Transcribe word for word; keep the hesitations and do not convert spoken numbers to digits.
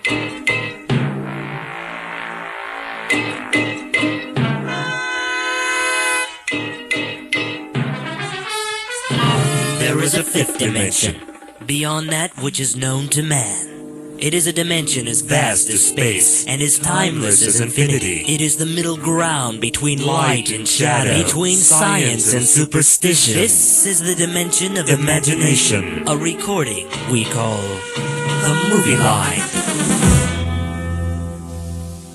There is a fifth dimension, beyond that which is known to man. It is a dimension as vast as space, and as timeless as infinity. It is the middle ground between light and shadow, between science and superstition. This is the dimension of imagination, a recording we call the Movie Line.